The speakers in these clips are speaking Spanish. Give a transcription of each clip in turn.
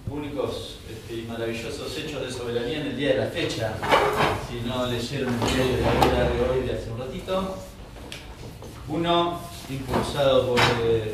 únicos y maravillosos hechos de soberanía en el día de la fecha. Si no leyeron el diario de la hora de hoy de hace un ratito. Uno, impulsado por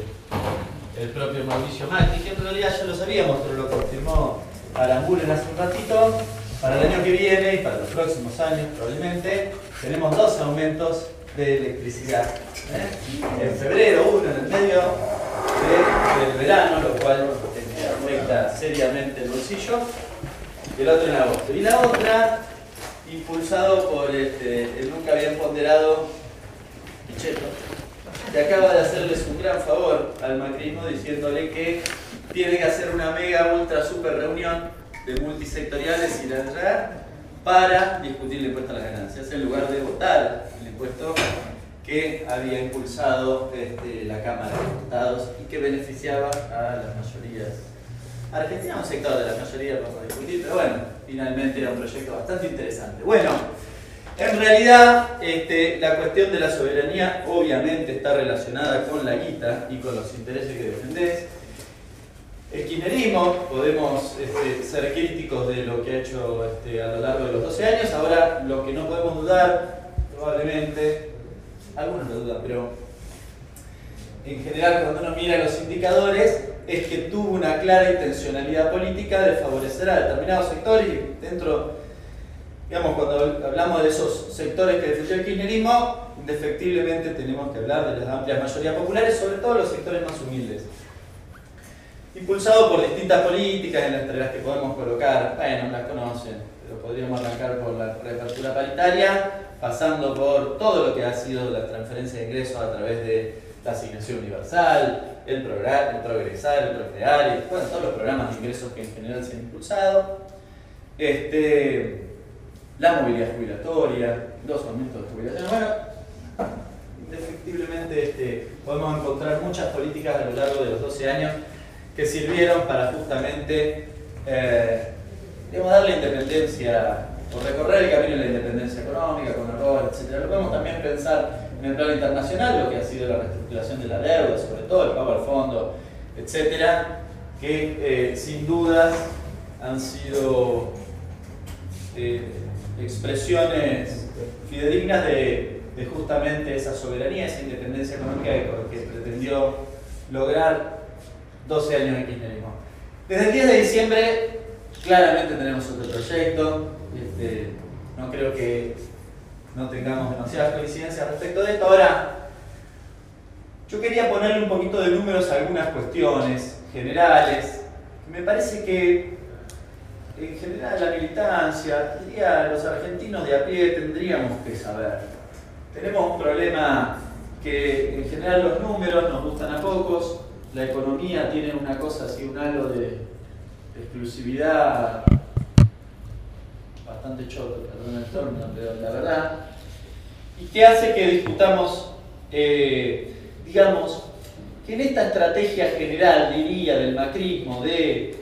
el propio Mauricio Macri, que en realidad ya lo sabíamos, pero lo confirmó Aranguren hace un ratito. Para el año que viene y para los próximos años probablemente tenemos 2 aumentos de electricidad. En febrero uno en el medio del verano, lo cual afecta seriamente el bolsillo, y el otro en agosto. Y la otra, impulsado por el nunca bien ponderado Pichetto, que acaba de hacerles un gran favor al macrismo diciéndole que tiene que hacer una mega ultra super reunión de multisectoriales y la para discutir el impuesto a las ganancias en lugar de votar el impuesto que había impulsado la Cámara de Diputados y que beneficiaba a las mayorías argentinas, un sector de las mayorías vamos a discutir, pero bueno, finalmente era un proyecto bastante interesante. Bueno, en realidad la cuestión de la soberanía obviamente está relacionada con la guita y con los intereses que defendés. El kirchnerismo, podemos ser críticos de lo que ha hecho a lo largo de los 12 años. Ahora, lo que no podemos dudar, probablemente, algunos lo dudan, pero en general cuando uno mira los indicadores, es que tuvo una clara intencionalidad política de favorecer a determinados sectores y dentro, digamos, cuando hablamos de esos sectores que defendió el kirchnerismo, indefectiblemente tenemos que hablar de las amplias mayorías populares, sobre todo los sectores más humildes. Impulsado por distintas políticas entre las que podemos colocar, bueno, las conocen, pero podríamos arrancar por la reapertura paritaria, pasando por todo lo que ha sido la transferencia de ingresos a través de la asignación universal, el progresar, el procrear, y bueno, todos los programas de ingresos que en general se han impulsado, la movilidad jubilatoria, los aumentos de jubilación. Bueno, indefectiblemente podemos encontrar muchas políticas a lo largo de los 12 años que sirvieron para justamente darle independencia o recorrer el camino de la independencia económica con errores, etc. Lo podemos también pensar en el plano internacional, lo que ha sido la reestructuración de la deuda, sobre todo el pago al fondo, etc., que sin dudas han sido expresiones fidedignas de justamente esa soberanía, esa independencia económica que pretendió lograr 12 años de kirchnerismo. Desde el 10 de diciembre claramente tenemos otro proyecto. No creo que no tengamos demasiadas coincidencias respecto de esto. Ahora, yo quería ponerle un poquito de números a algunas cuestiones generales. Me parece que en general la militancia, diría los argentinos de a pie, tendríamos que saber. Tenemos un problema que en general los números nos gustan a pocos. La economía tiene una cosa así, un halo de exclusividad bastante choto, perdón el término, pero la verdad, y que hace que discutamos, digamos, que en esta estrategia general, diría, del macrismo, de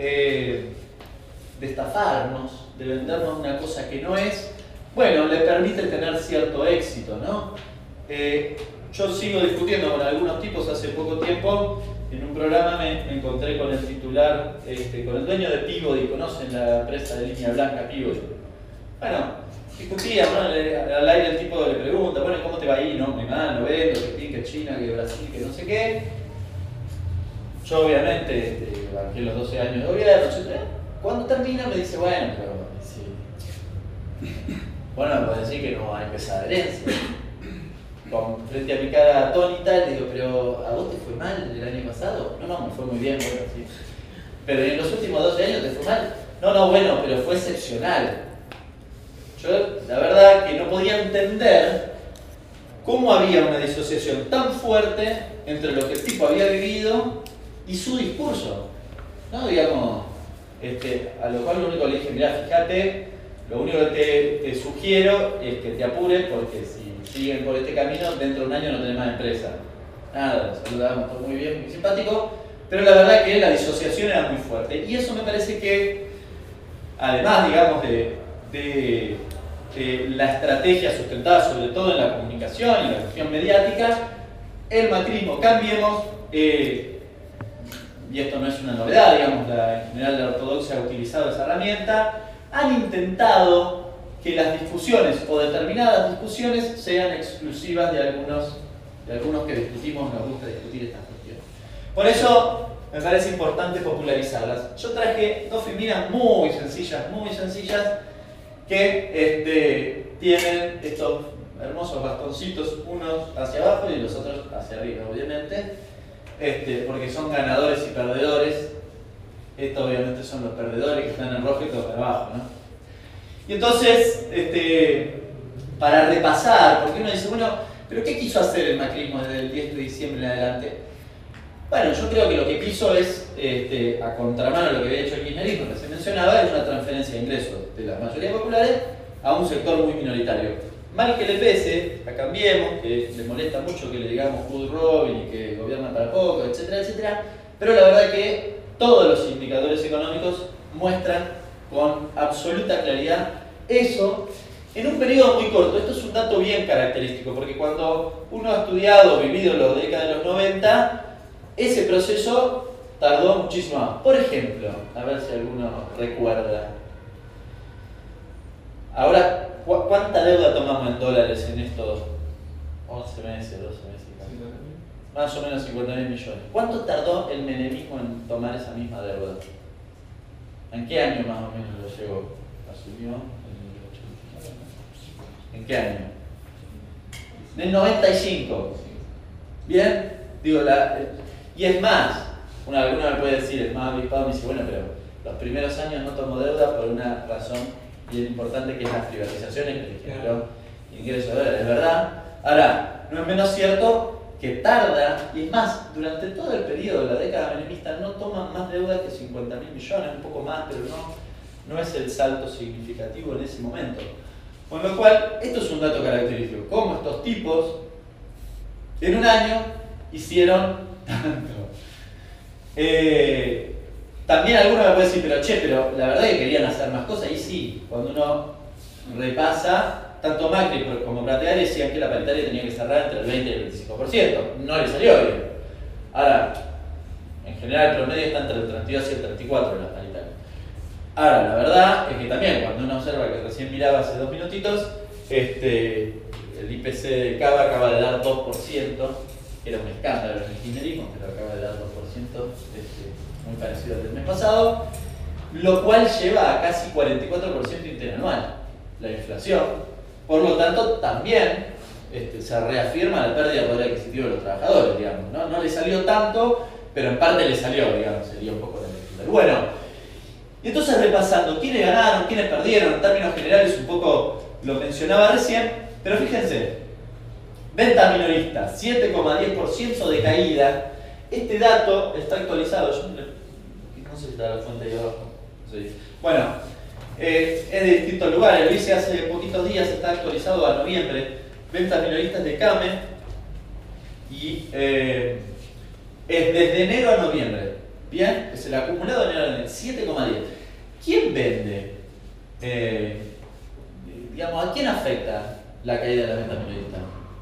estafarnos, de vendernos una cosa que no es, bueno, le permite tener cierto éxito, ¿no? Yo sigo discutiendo con algunos tipos hace poco tiempo. En un programa me encontré con el titular, con el dueño de Peabody, conocen la empresa de línea blanca Peabody. Bueno, discutía, ¿no? Al aire el tipo le pregunta, bueno, ¿cómo te va ahí? No, muy mal, no vendo, que China, que Brasil, que no sé qué. Yo obviamente bajé los 12 años de gobierno, etc. Cuando termina me dice, bueno, pero sí. Bueno, me puede decir que no hay pesada herencia. Frente a mi cara atónita, le digo, pero ¿a vos te fue mal el año pasado? No, me fue muy bien, bueno, sí. Pero en los últimos 12 años te fue mal. No, bueno, pero fue excepcional. Yo, la verdad, que no podía entender cómo había una disociación tan fuerte entre lo que el tipo había vivido y su discurso. ¿No? Digamos, a lo cual lo único que le dije, mirá, fíjate, lo único que te sugiero es que te apures porque si siguen por este camino, dentro de un año no tenés más empresa. Nada, saludamos, todo muy bien, muy simpático, pero la verdad que la disociación era muy fuerte. Y eso me parece que, además, digamos, de la estrategia sustentada sobre todo en la comunicación y la cuestión mediática, el macrismo, cambiemos, y esto no es una novedad, digamos, en general la utilizado esa herramienta, han intentado que las discusiones o determinadas discusiones sean exclusivas de algunos que discutimos, nos gusta discutir estas cuestiones. Por eso me parece importante popularizarlas. Yo traje dos fibrillas muy sencillas, que tienen estos hermosos bastoncitos, unos hacia abajo y los otros hacia arriba, obviamente, porque son ganadores y perdedores. Estos obviamente son los perdedores que están en rojo y todos para abajo, ¿no? Y entonces, para repasar, porque uno dice, bueno, ¿pero qué quiso hacer el macrismo desde el 10 de diciembre en adelante? Bueno, yo creo que lo que quiso es, a contramano de lo que había hecho el kirchnerismo, que se mencionaba, es una transferencia de ingresos de las mayorías populares a un sector muy minoritario. Mal que le pese, a Cambiemos, que le molesta mucho que le digamos good Robin y que gobierna para poco, etcétera, etcétera, pero la verdad que todos los indicadores económicos muestran con absoluta claridad eso en un periodo muy corto. Esto es un dato bien característico, porque cuando uno ha estudiado, vivido la década de los 90, ese proceso tardó muchísimo más. Por ejemplo, a ver si alguno recuerda. Ahora, ¿cuánta deuda tomamos en dólares en estos 11 meses, 12 meses? Más o menos 50.000 millones. ¿Cuánto tardó el menemismo en tomar esa misma deuda? ¿En qué año más o menos lo llegó? ¿Asumió? ¿En qué año? En el 95. ¿Bien? Digo, y es más, alguno me puede decir, es más avispado, me dice, bueno, pero los primeros años no tomó deuda por una razón bien importante, que es las privatizaciones que le generó ingresos de dólares, ¿verdad? Ahora, no es menos cierto que tarda, y es más, durante todo el periodo de la década menemista no toman más deuda que 50.000 millones, un poco más, pero no es el salto significativo en ese momento. Con lo cual, esto es un dato característico, cómo estos tipos en un año hicieron tanto. También alguno me puede decir, pero la verdad es que querían hacer más cosas, y sí, cuando uno repasa, tanto Macri como Prateari decían que la paritaria tenía que cerrar entre el 20 y el 25%. No le salió bien. Ahora, en general el promedio está entre el 32 y el 34 de las paritarias. Ahora, la verdad es que también, cuando uno observa que recién miraba hace 2 minutitos, el IPC de Cava acaba de dar 2%, era un escándalo en el kirchnerismo, pero acaba de dar 2%, muy parecido al del mes pasado, lo cual lleva a casi 44% interanual la inflación. Por lo tanto, también se reafirma la pérdida de poder adquisitivo de los trabajadores, digamos, ¿no? No le salió tanto, pero en parte le salió, digamos, sería un poco la lectura. Y bueno, y entonces repasando, ¿quiénes ganaron, quiénes perdieron? En términos generales un poco lo mencionaba recién, pero fíjense, ventas minoristas, 7,10% de caída. Este dato está actualizado, yo no sé si está la fuente ahí abajo. Sí. Bueno, es de distintos lugares, lo hice hace poquitos días, está actualizado a noviembre. Ventas minoristas de CAME, y es desde enero a noviembre. Bien, es el acumulado de enero a noviembre, 7,10. ¿Quién vende? Digamos, ¿a quién afecta la caída de las ventas minoristas?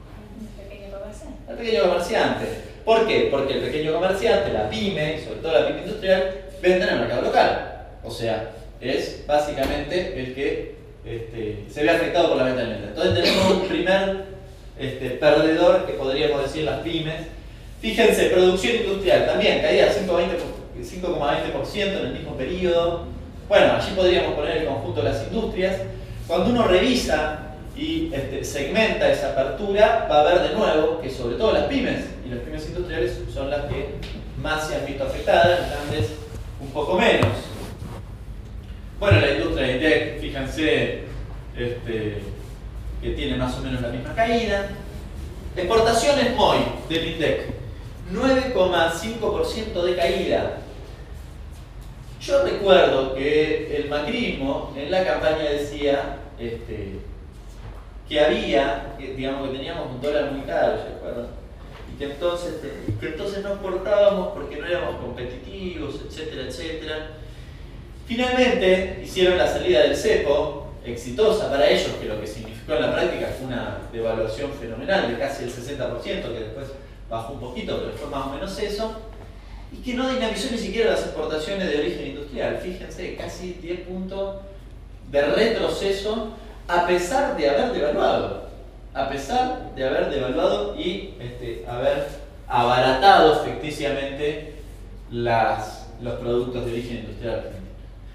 Al pequeño comerciante. ¿Por qué? Porque el pequeño comerciante, la pyme, sobre todo la pyme industrial, vende en el mercado local. O sea, es básicamente el que se ve afectado por la venta de ventas. Entonces tenemos un primer perdedor, que podríamos decir las pymes. Fíjense, producción industrial también caía 5,20% en el mismo periodo. Bueno, allí podríamos poner el conjunto de las industrias. Cuando uno revisa y segmenta esa apertura, va a ver de nuevo que sobre todo las pymes y las pymes industriales son las que más se han visto afectadas, las grandes un poco menos. Bueno, la industria de INDEC, fíjense, que tiene más o menos la misma caída. Exportaciones MOI del INDEC, 9,5% de caída. Yo recuerdo que el macrismo en la campaña decía que digamos que teníamos un dólar muy caro, ¿se acuerdan? Y que entonces no exportábamos porque no éramos competitivos, etcétera, etcétera. Finalmente hicieron la salida del cepo, exitosa para ellos, que lo que significó en la práctica fue una devaluación fenomenal de casi el 60%, que después bajó un poquito, pero fue más o menos eso. y que no dinamizó ni siquiera las exportaciones de origen industrial. Fíjense, casi 10 puntos de retroceso a pesar de haber devaluado. A pesar de haber devaluado y haber abaratado ficticiamente los productos de origen industrial argentino.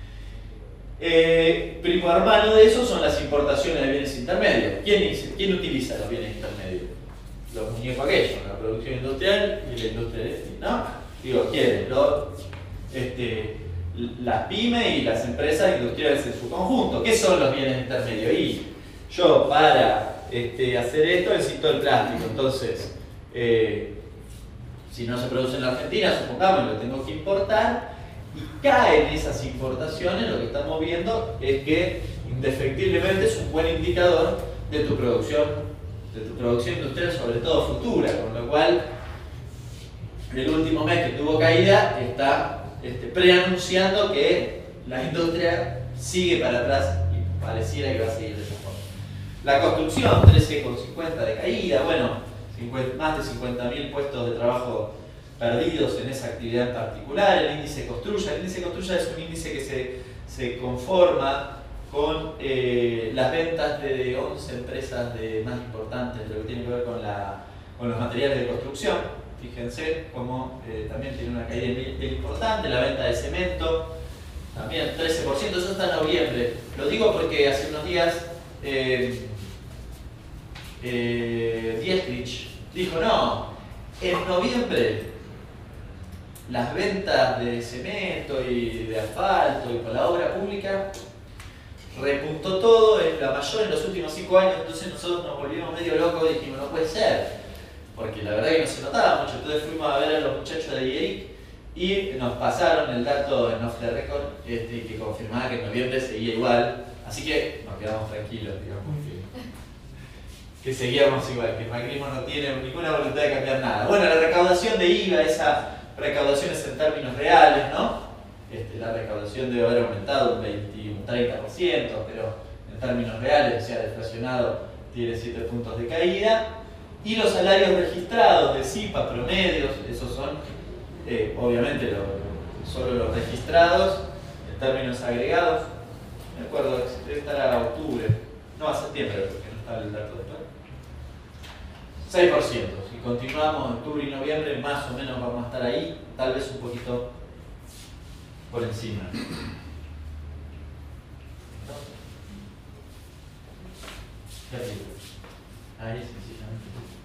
Primo hermano de eso son las importaciones de bienes intermedios. ¿Quién utiliza los bienes intermedios? Los muñecos aquellos, la producción industrial y la industria eléctrica, ¿no? Digo, ¿quiénes? Las pymes y las empresas industriales en su conjunto. ¿Qué son los bienes intermedios? Y yo para hacer esto necesito el plástico. Entonces, si no se produce en la Argentina, supongamos, lo tengo que importar, y caen esas importaciones, lo que estamos viendo es que indefectiblemente es un buen indicador de tu producción industrial, sobre todo futura, con lo cual el último mes que tuvo caída está preanunciando que la industria sigue para atrás y pareciera que va a seguir de esa forma. La construcción, 13,50 de caída, bueno, más de 50.000 puestos de trabajo perdidos en esa actividad en particular. El índice Construya es un índice que se conforma con las ventas de 11 empresas más importantes de lo que tiene que ver con los materiales de construcción. Fíjense cómo también tiene una caída bien importante. La venta de cemento también 13%, eso está en noviembre. Lo digo porque hace unos días Dietrich dijo, no, en noviembre las ventas de cemento y de asfalto y con la obra pública repuntó todo, es la mayor en los últimos 5 años. Entonces nosotros nos volvimos medio locos y dijimos, no puede ser, porque la verdad que no se notaba mucho. Entonces fuimos a ver a los muchachos de IEIC y nos pasaron el dato en Off the Record que confirmaba que en noviembre seguía igual, así que nos quedamos tranquilos, digamos, que seguíamos igual, que el macrismo no tiene ninguna voluntad de cambiar nada. Bueno, la recaudación de IVA, esa recaudación es en términos reales, ¿no? La recaudación debe haber aumentado un 30%, pero en términos reales, o sea, deflacionado, tiene 7 puntos de caída. Y los salarios registrados de CIPA promedios, esos son, obviamente, solo los registrados en términos agregados. Me acuerdo, debe estar a octubre, no a septiembre, porque no está el dato después. 6%. Si continuamos en octubre y noviembre, más o menos vamos a estar ahí, tal vez un poquito por encima. Ahí sencillamente.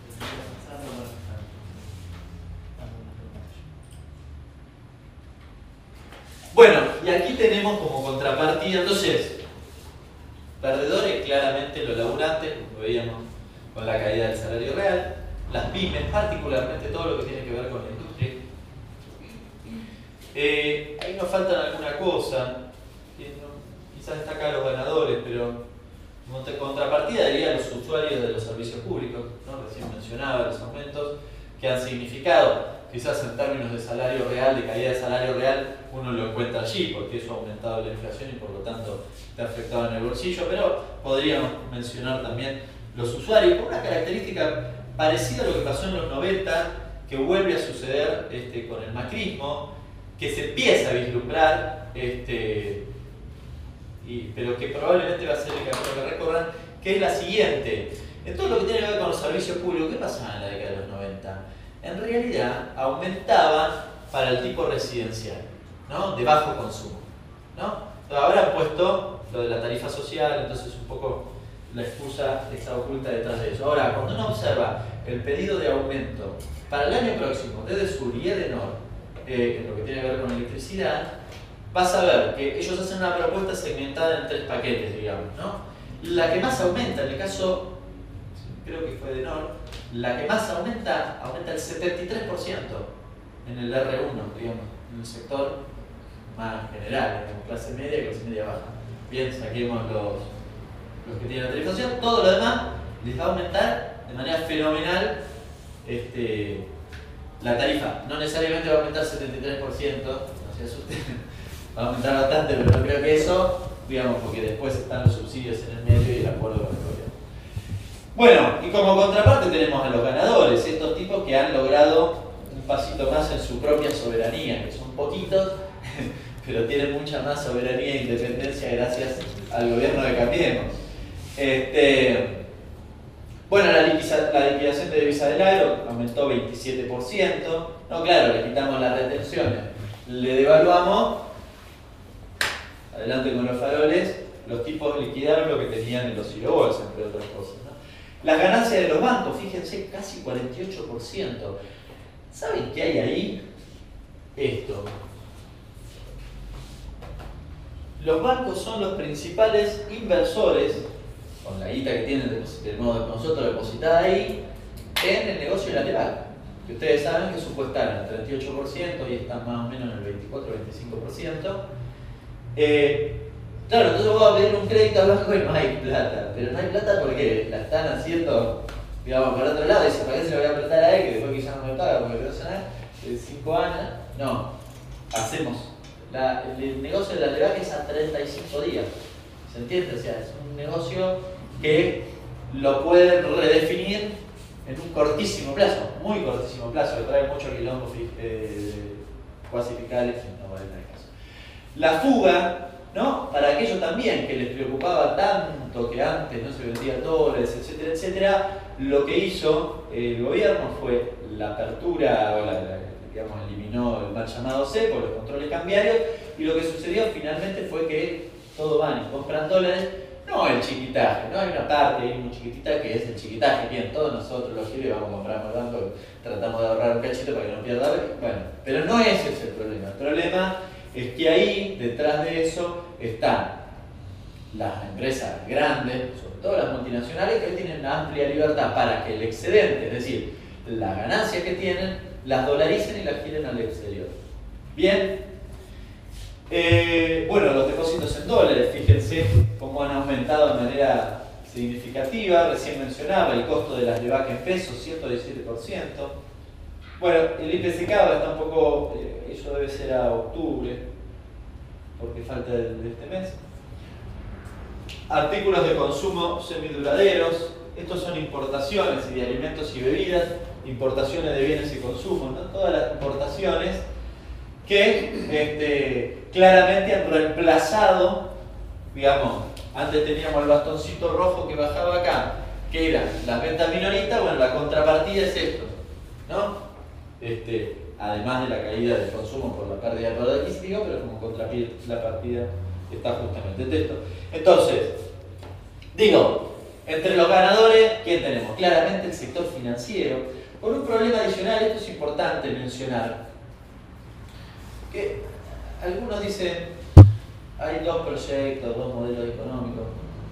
Bueno, y aquí tenemos como contrapartida, entonces, perdedores claramente los laburantes, como veíamos con la caída del salario real, las pymes, particularmente todo lo que tiene que ver con la industria. Ahí nos faltan alguna cosa, quizás está acá los ganadores, pero en contrapartida diría los usuarios de los servicios públicos, ¿no? Recién mencionaba los aumentos que han significado, quizás en términos de salario real, de caída de salario real, uno lo encuentra allí, porque eso ha aumentado la inflación y por lo tanto te ha afectado en el bolsillo, pero podríamos mencionar también los usuarios, con una característica parecida a lo que pasó en los 90, que vuelve a suceder con el macrismo, que se empieza a vislumbrar, pero que probablemente va a ser el camino que recorran, que es la siguiente. En todo lo que tiene que ver con los servicios públicos, ¿qué pasaba en la década de los 90? En realidad aumentaban para el tipo residencial, ¿no? De bajo consumo, ¿no? Ahora han puesto lo de la tarifa social, entonces un poco la excusa está oculta detrás de eso. Ahora, cuando uno observa el pedido de aumento para el año próximo de Edesur y Edenor, en lo que tiene que ver con electricidad, vas a ver que ellos hacen una propuesta segmentada en 3 paquetes, digamos, ¿no? La que más aumenta, en el caso, creo que fue Edenor, la que más aumenta el 73% en el R1, digamos, en el sector más general, en clase media y clase media baja. Bien, saquemos los que tienen la tarifación, todo lo demás les va a aumentar de manera fenomenal la tarifa. No necesariamente va a aumentar 73%, no se asusten, va a aumentar bastante, pero no creo que eso, digamos, porque después están los subsidios en el medio y el acuerdo con el gobierno. Bueno, y como contraparte tenemos a los ganadores, estos tipos que han logrado un pasito más en su propia soberanía, que son poquitos, pero tienen mucha más soberanía e independencia gracias al gobierno de Cambiemos. Bueno, la liquidación de divisa del agro aumentó 27%. No, claro, le quitamos las retenciones, le devaluamos, adelante con los faroles, los tipos liquidaron lo que tenían en los silobolsa, entre otras cosas, ¿no? Las ganancias de los bancos, fíjense, casi 48%. ¿Saben qué hay ahí? Esto. Los bancos son los principales inversores, con la guita que tienen nosotros depositada ahí, en el negocio de la Levac. Que ustedes saben que supuestaron el 38% y están más o menos en el 24-25%. Claro, entonces vos vas a pedir un crédito al banco y no hay plata. Pero no hay plata porque la están haciendo, digamos, por otro lado. Dice, ¿para qué se lo voy a prestar a él? Que después quizás no me paga porque me va a 5 años. No, hacemos. El negocio de la Levac es a 35 días. ¿Se entiende? O sea, es un negocio que lo pueden redefinir en un cortísimo plazo, muy cortísimo plazo, que trae mucho quilombo cuasi fiscales, no vale el caso. La fuga, ¿no? Para aquellos también que les preocupaba tanto que antes no se vendían dólares, etcétera, etcétera, lo que hizo el gobierno fue la apertura, digamos, eliminó el mal llamado cepo, los controles cambiarios, y lo que sucedió finalmente fue que todos van y compran dólares. No el chiquitaje, no hay una parte ahí muy chiquitita que es el chiquitaje. Bien, todos nosotros los giles vamos a comprar al banco, tratamos de ahorrar un cachito para que no pierda. Bueno, pero no ese es el problema. El problema es que ahí, detrás de eso, están las empresas grandes, sobre todo las multinacionales, que hoy tienen una amplia libertad para que el excedente, es decir, las ganancias que tienen, las dolaricen y las giren al exterior. Bien. Bueno, los depósitos en dólares, fíjense cómo han aumentado de manera significativa. Recién mencionaba el costo de las Levac en pesos, 117%. Bueno, el IPC ahora está un poco, eso debe ser a octubre, porque falta de este mes. Artículos de consumo semiduraderos, estos son importaciones de alimentos y bebidas, importaciones de bienes y consumos, ¿no? Todas las importaciones que claramente han reemplazado, digamos, antes teníamos el bastoncito rojo que bajaba acá, que eran las ventas minoristas. Bueno, la contrapartida es esto, ¿no? Además de la caída del consumo por la pérdida de poder adquisitivo, pero como contrapartida está justamente esto. Entonces, digo, entre los ganadores, ¿quién tenemos? Claramente el sector financiero, con un problema adicional. Esto es importante mencionar, que algunos dicen, hay dos proyectos, dos modelos económicos.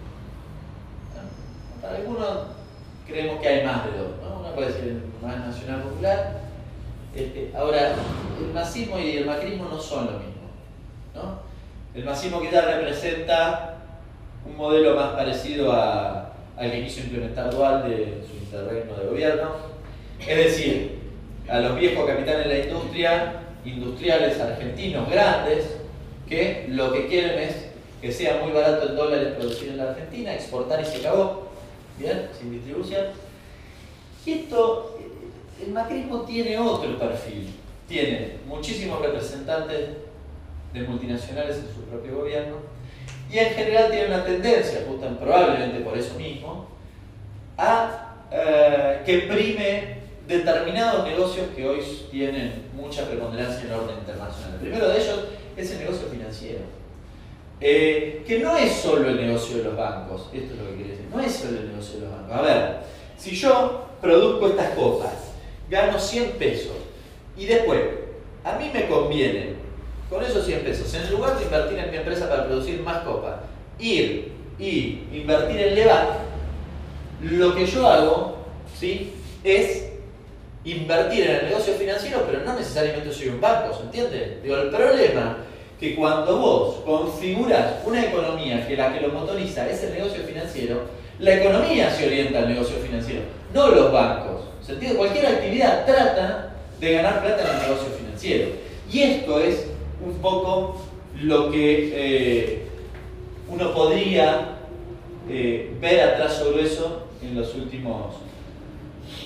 Para algunos creemos que hay más de dos, ¿no? Uno puede ser el más nacional popular. Ahora, el masismo y el macrismo no son lo mismo, ¿no? El masismo quizás representa un modelo más parecido al que quiso implementar Dualde en su interregno de gobierno. Es decir, a los viejos capitanes de la industria, industriales argentinos grandes, que lo que quieren es que sea muy barato en dólares producir en la Argentina, exportar y se acabó, bien, sin distribución. Y esto, el macrismo tiene otro perfil, tiene muchísimos representantes de multinacionales en su propio gobierno y en general tiene una tendencia, probablemente por eso mismo, a que prime determinados negocios que hoy tienen mucha preponderancia en el orden internacional. El primero de ellos es el negocio financiero, que no es solo el negocio de los bancos. Esto es lo que quiere decir, no es solo el negocio de los bancos. A ver, si yo produzco estas copas, gano 100 pesos y después a mí me conviene con esos 100 pesos, en lugar de invertir en mi empresa para producir más copas, ir y invertir en Levac, lo que yo hago, ¿sí?, es invertir en el negocio financiero, pero no necesariamente soy un banco, ¿se entiende? Digo, el problema es que cuando vos configuras una economía que la que lo motoriza es el negocio financiero, la economía se orienta al negocio financiero, no los bancos. ¿Se entiende? Cualquier actividad trata de ganar plata en el negocio financiero. Y esto es un poco lo que uno podría ver a trazo grueso en los últimos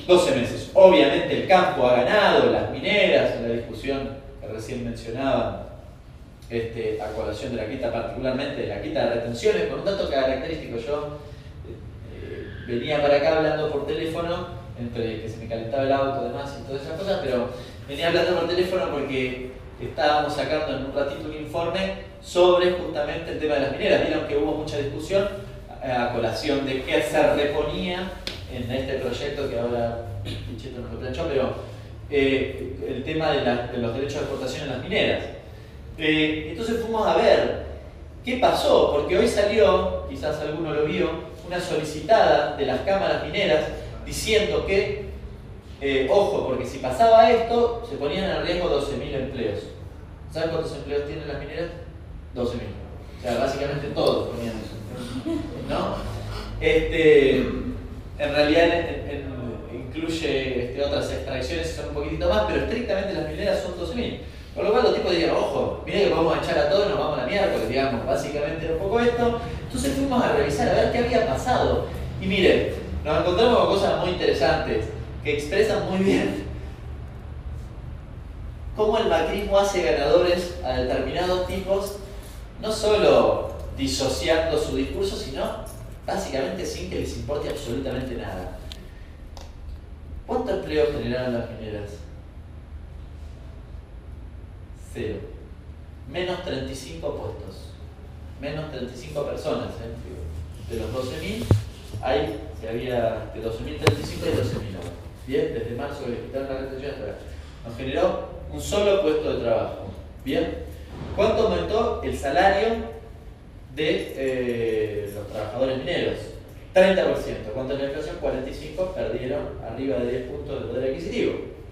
12 meses. Obviamente el campo ha ganado, las mineras, en la discusión que recién mencionaba, a colación de la quita, particularmente de la quita de retenciones, con un dato característico. Yo venía para acá hablando por teléfono, entre que se me calentaba el auto y demás y todas esas cosas, pero venía hablando por teléfono porque estábamos sacando en un ratito un informe sobre justamente el tema de las mineras. Vieron que hubo mucha discusión a colación de qué se reponía en este proyecto que ahora Pichetto nos lo planchó, pero el tema de los derechos de exportación en las mineras. Entonces fuimos a ver qué pasó, porque hoy salió, quizás alguno lo vio, una solicitada de las cámaras mineras diciendo que, ojo, porque si pasaba esto, se ponían en riesgo 12.000 empleos. ¿Saben cuántos empleos tienen las mineras? 12.000. O sea, básicamente todos ponían eso, ¿no? En realidad incluye otras extracciones que son un poquitito más, pero estrictamente las mineras son 12.000. Con lo cual los tipos dijeron, ojo, mira que vamos a echar a todos y nos vamos a la miércoles, digamos, básicamente era un poco esto. Entonces fuimos a revisar, a ver qué había pasado. Y miren, nos encontramos con cosas muy interesantes, que expresan muy bien cómo el macrismo hace ganadores a determinados tipos, no solo disociando su discurso, sino básicamente sin que les importe absolutamente nada. ¿Cuánto empleo generaron las mineras? 0. Menos 35 puestos. Menos 35 personas. De los 12.000, hay, si había de 12.035 y 12.000 ahora. Bien, desde marzo que quitaron la retención hasta ahora. Nos generó un solo puesto de trabajo. Bien. ¿Cuánto aumentó el salario de los trabajadores mineros? 30%. ¿Cuánto es la inflación? 45%. Perdieron arriba de 10 puntos de poder adquisitivo.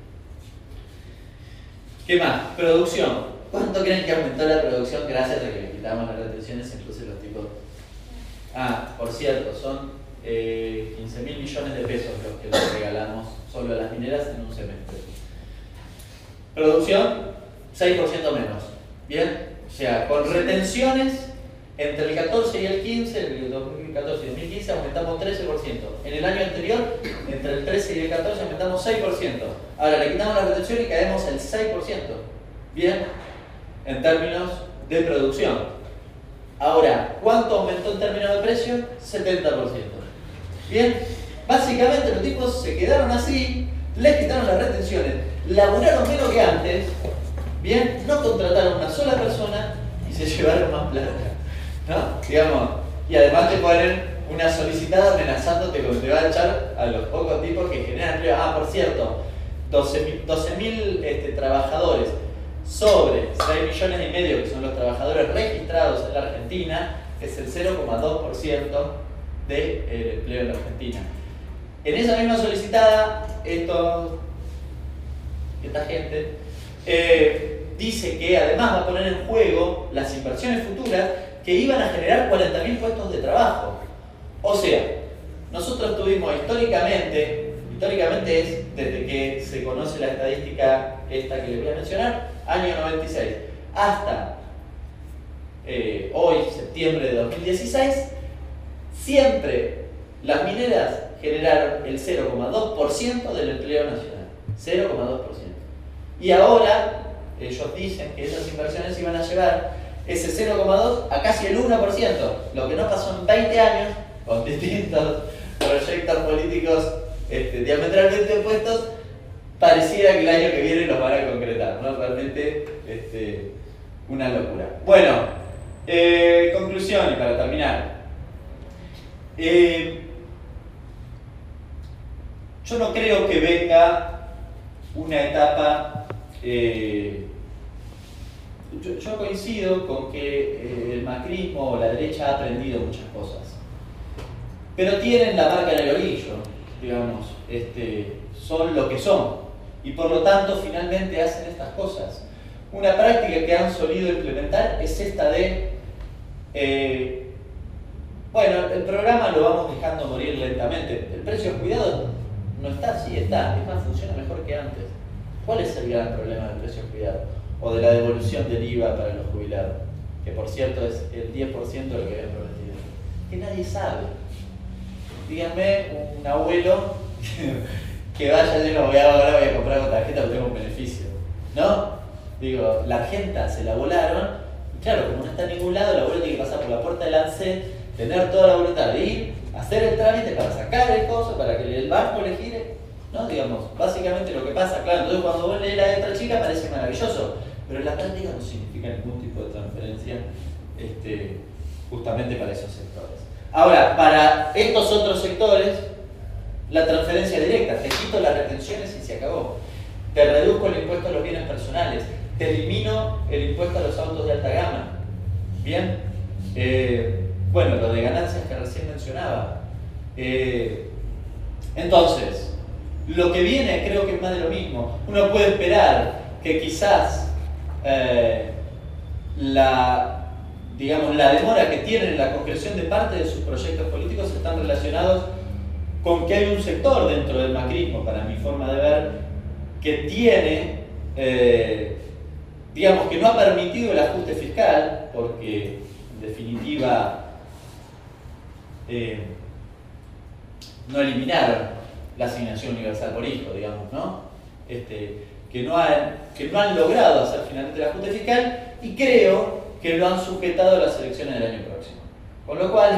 ¿Qué más? Producción. ¿Cuánto creen que aumentó la producción gracias a que le quitamos las retenciones? Incluso los tipos. Por cierto, son 15.000 millones de pesos los que le regalamos solo a las mineras en un semestre. Producción, 6% menos. ¿Bien? O sea, con retenciones, entre el 14 y el 15, el 2014 y 2015 aumentamos 13%. En el año anterior, entre el 13 y el 14 aumentamos 6%. Ahora le quitamos la retención y caemos el 6%. Bien, en términos de producción. Ahora, ¿cuánto aumentó en términos de precio? 70%. Bien, básicamente los tipos se quedaron así, les quitaron las retenciones, laburaron menos que antes, bien, no contrataron una sola persona y se llevaron más plata, ¿no? Digamos, y además te ponen una solicitada amenazándote con que te va a echar a los pocos tipos que generan empleo. Por cierto, 12.000 trabajadores sobre 6,5 millones que son los trabajadores registrados en la Argentina, es el 0,2% del empleo en la Argentina. En esa misma solicitada, esta gente dice que además va a poner en juego las inversiones futuras que iban a generar 40.000 puestos de trabajo. O sea, nosotros tuvimos históricamente es desde que se conoce la estadística esta que les voy a mencionar, año 96, hasta hoy, septiembre de 2016, siempre las mineras generaron el 0,2% del empleo nacional. 0,2%. Y ahora ellos dicen que esas inversiones iban a llevar ese 0,2 a casi el 1%, lo que no pasó en 20 años con distintos proyectos políticos diametralmente opuestos. Pareciera que el año que viene los van a concretar, ¿no? Realmente una locura. Bueno, conclusión y para terminar. Yo no creo que venga una etapa. Yo coincido con que el macrismo o la derecha ha aprendido muchas cosas, pero tienen la marca en el orillo, digamos, son lo que son y por lo tanto finalmente hacen estas cosas. Una práctica que han solido implementar es esta de bueno, el programa lo vamos dejando morir lentamente. El precio de cuidado no está, sí está, es más, funciona mejor que antes. ¿Cuál es el gran problema del precio de cuidado? O de la devolución del IVA para los jubilados, que por cierto es el 10% de lo que habían prometido. Que nadie sabe. Díganme un abuelo que vaya, yo no voy ahora voy a comprar con tarjeta porque tengo un beneficio, ¿no? Digo, la Argenta se la volaron, y claro, como no está en ningún lado, la abuela tiene que pasar por la puerta del ANSES, tener toda la voluntad de ir, hacer el trámite para sacar el coso, para que el banco le gire, ¿no? Digamos, básicamente lo que pasa, claro, entonces cuando vos lees la letra chica parece maravilloso, pero en la práctica no significa ningún tipo de transferencia justamente para esos sectores. Ahora, para estos otros sectores, la transferencia directa, te quito las retenciones y se acabó. Te reduzco el impuesto a los bienes personales, te elimino el impuesto a los autos de alta gama. ¿Bien? Bueno, lo de ganancias que recién mencionaba. Entonces, lo que viene creo que es más de lo mismo. Uno puede esperar que quizás la demora que tienen en la concreción de parte de sus proyectos políticos están relacionados con que hay un sector dentro del macrismo, para mi forma de ver, que tiene, digamos que no ha permitido el ajuste fiscal, porque en definitiva no eliminaron la asignación universal por hijo, digamos, ¿no? Que no han logrado hacer finalmente el ajuste fiscal y creo que lo han sujetado a las elecciones del año próximo. Con lo cual,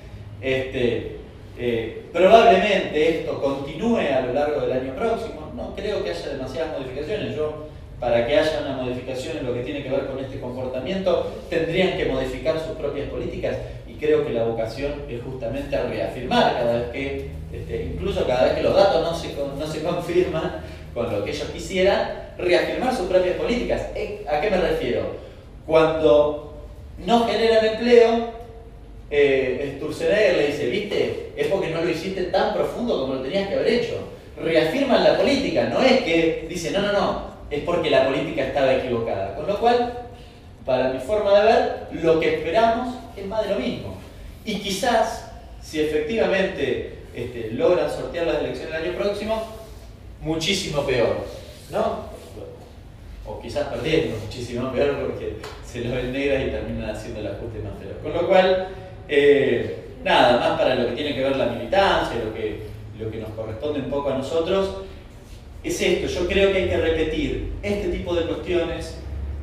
probablemente esto continúe a lo largo del año próximo. No creo que haya demasiadas modificaciones. Para que haya una modificación en lo que tiene que ver con este comportamiento, tendrían que modificar sus propias políticas y creo que la vocación es justamente a reafirmar cada vez que, incluso cada vez que los datos no se confirman con lo que ellos quisieran, reafirmar sus propias políticas. ¿A qué me refiero? Cuando no generan empleo, Sturzenegger le dice, ¿viste? Es porque no lo hiciste tan profundo como lo tenías que haber hecho. Reafirman la política, no es que dicen, no, es porque la política estaba equivocada. Con lo cual, para mi forma de ver, lo que esperamos es más de lo mismo. Y quizás, si efectivamente logran sortear las elecciones del año próximo, muchísimo peor, ¿no? O quizás perdiendo muchísimo peor porque se los ven negras y terminan haciendo el ajuste más feo. Con lo cual, nada más para lo que tiene que ver la militancia, lo que nos corresponde un poco a nosotros, es esto. Yo creo que hay que repetir este tipo de cuestiones,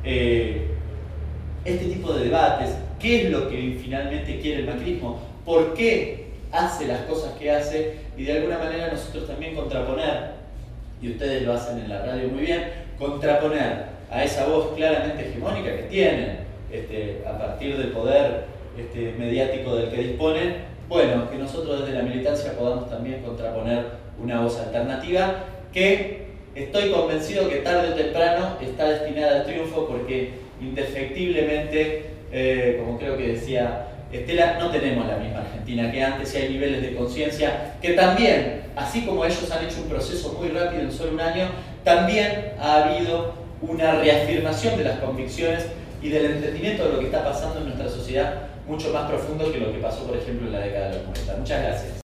este tipo de debates, qué es lo que finalmente quiere el macrismo, por qué hace las cosas que hace y de alguna manera nosotros también contraponer, y ustedes lo hacen en la radio muy bien, contraponer a esa voz claramente hegemónica que tienen a partir del poder mediático del que disponen, bueno, que nosotros desde la militancia podamos también contraponer una voz alternativa que estoy convencido que tarde o temprano está destinada al triunfo porque indefectiblemente, como creo que decía Estela, no tenemos la misma Argentina que antes y hay niveles de conciencia que también, así como ellos han hecho un proceso muy rápido en solo un año, también ha habido una reafirmación de las convicciones y del entendimiento de lo que está pasando en nuestra sociedad mucho más profundo que lo que pasó, por ejemplo, en la década de los 90. Muchas gracias.